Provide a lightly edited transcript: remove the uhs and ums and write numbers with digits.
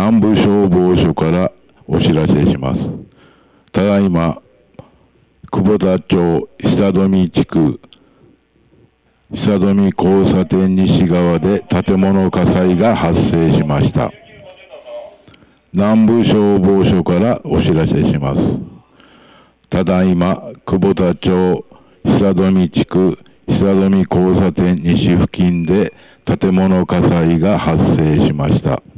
南部消防署からお知らせします。ただいま、久保田町久富地区久富交差点西側で建物火災が発生しました。南部消防署からお知らせします。ただいま、久保田町久富地区久富交差点西付近で建物火災が発生しました。